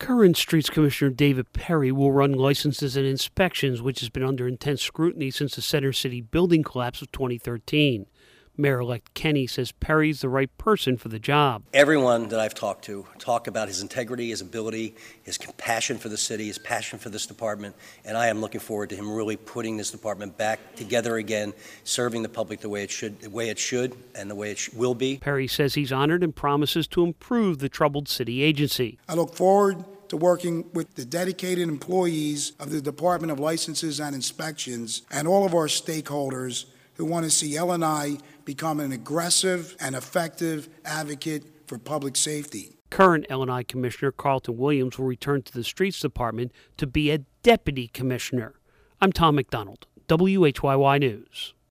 Current Streets Commissioner David Perry will run licenses and inspections, which has been under intense scrutiny since the Center City building collapse of 2013. Mayor-elect Kenney says Perry's the right person for the job. Everyone that I've talked to talk about his integrity, his ability, his compassion for the city, his passion for this department, and I am looking forward to him really putting this department back together again, serving the public the way it should, and the way it will be. Perry says he's honored and promises to improve the troubled city agency. I look forward to working with the dedicated employees of the Department of Licenses and Inspections and all of our stakeholders who want to see L&I become an aggressive and effective advocate for public safety. Current L&I Commissioner Carlton Williams will return to the Streets Department to be a deputy commissioner. I'm Tom McDonald, WHYY News.